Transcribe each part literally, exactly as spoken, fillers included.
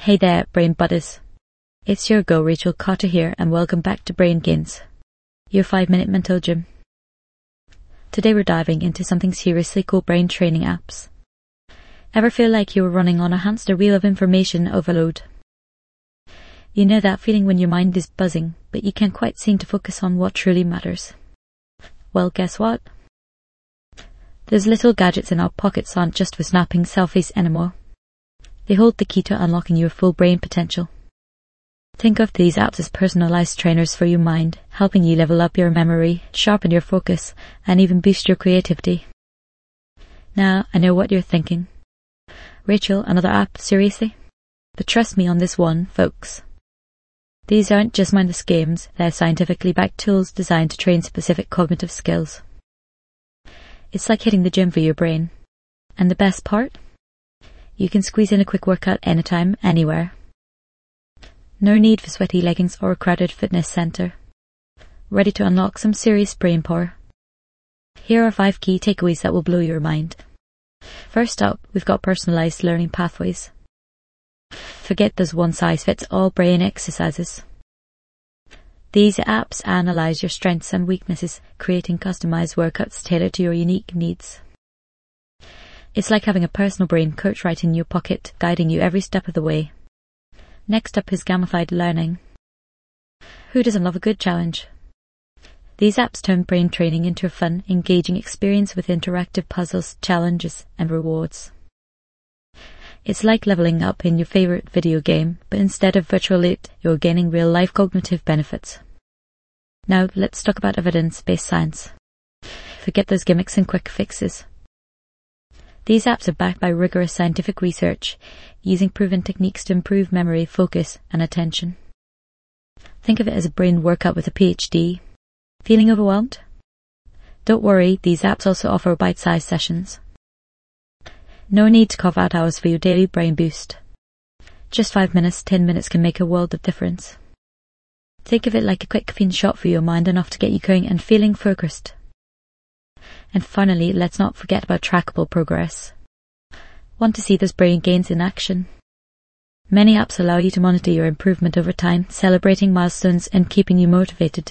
Hey there, Brain Buddies. It's your girl Rachel Cotter here, and welcome back to Brain Gains, your five minute mental gym. Today we're diving into something seriously called brain training apps. Ever feel like you were running on a hamster wheel of information overload? You know that feeling when your mind is buzzing, but you can't quite seem to focus on what truly matters? Well, guess what? Those little gadgets in our pockets aren't just for snapping selfies anymore. They hold the key to unlocking your full brain potential. Think of these apps as personalized trainers for your mind, helping you level up your memory, sharpen your focus, and even boost your creativity. Now, I know what you're thinking. Rachel, another app, seriously? But trust me on this one, folks. These aren't just mindless games, they're scientifically backed tools designed to train specific cognitive skills. It's like hitting the gym for your brain. And the best part? You can squeeze in a quick workout anytime, anywhere. No need for sweaty leggings or a crowded fitness centre. Ready to unlock some serious brain power? Here are five key takeaways that will blow your mind. First up, we've got personalised learning pathways. Forget those one-size-fits-all brain exercises. These apps analyse your strengths and weaknesses, creating customised workouts tailored to your unique needs. It's like having a personal brain coach right in your pocket, guiding you every step of the way. Next up is gamified learning. Who doesn't love a good challenge? These apps turn brain training into a fun, engaging experience with interactive puzzles, challenges, and rewards. It's like leveling up in your favourite video game, but instead of virtual loot, you're gaining real-life cognitive benefits. Now, let's talk about evidence-based science. Forget those gimmicks and quick fixes. These apps are backed by rigorous scientific research, using proven techniques to improve memory, focus, and attention. Think of it as a brain workout with a PhD. Feeling overwhelmed? Don't worry, these apps also offer bite-sized sessions. No need to carve out hours for your daily brain boost. Just five minutes, ten minutes can make a world of difference. Think of it like a quick caffeine shot for your mind, enough to get you going and feeling focused. And finally, let's not forget about trackable progress. Want to see those brain gains in action? Many apps allow you to monitor your improvement over time, celebrating milestones and keeping you motivated.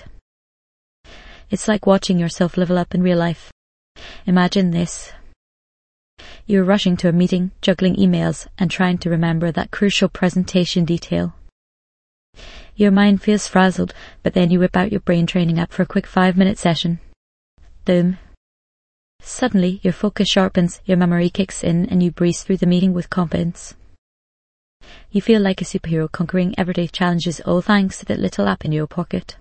It's like watching yourself level up in real life. Imagine this. You're rushing to a meeting, juggling emails, and trying to remember that crucial presentation detail. Your mind feels frazzled, but then you whip out your brain training app for a quick five-minute session. Boom. Suddenly, your focus sharpens, your memory kicks in, and you breeze through the meeting with confidence. You feel like a superhero conquering everyday challenges, all thanks to that little app in your pocket.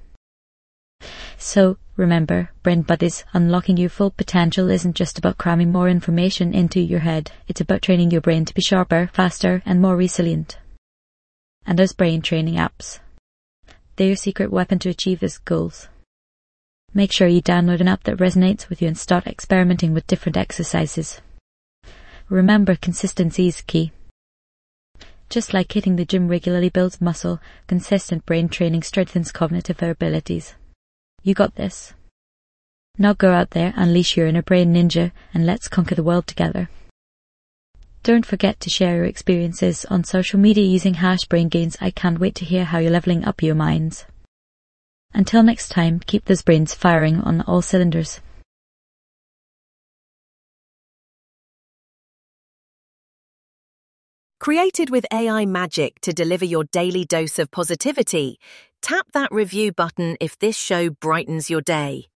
So, remember, Brain Buddies, unlocking your full potential isn't just about cramming more information into your head. It's about training your brain to be sharper, faster, and more resilient. And those brain training apps, they're your secret weapon to achieve these goals. Make sure you download an app that resonates with you and start experimenting with different exercises. Remember, consistency is key. Just like hitting the gym regularly builds muscle, consistent brain training strengthens cognitive abilities. You got this. Now go out there, unleash your inner brain ninja, and let's conquer the world together. Don't forget to share your experiences on social media using hash BrainGains. I can't wait to hear how you're leveling up your minds. Until next time, keep those brains firing on all cylinders. Created with A I magic to deliver your daily dose of positivity, tap that review button if this show brightens your day.